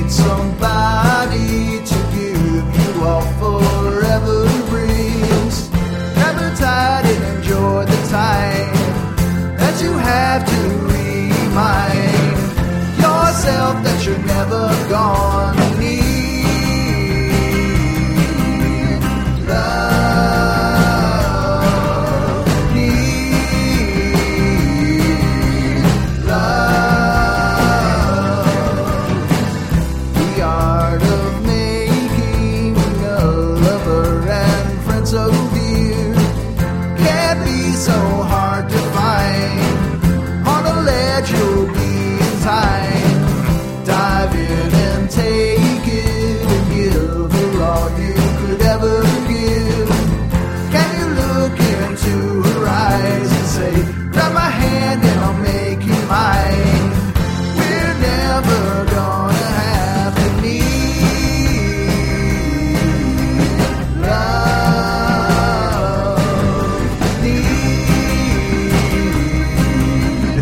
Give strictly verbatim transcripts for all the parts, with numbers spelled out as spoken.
need somebody to give you all forever brings. Grab her tight and enjoy the time that you have to remind yourself that you're never gonna need love, need love. The art of making a lover and friends so dear can be so hard to find. On a ledge you'll be in time. Dive in and take it and give her all you could ever give. Can you look into her eyes and say, grab my hand and I'll make you mine? We're never gonna have to need love, need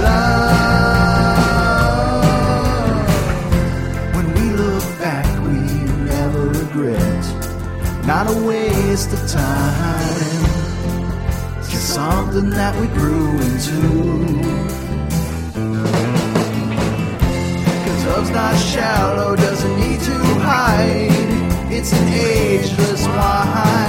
love. When we look back, we never regret. Not a waste of time, just something that we grew into. Cause love's not shallow, doesn't need to hide. It's an ageless wine.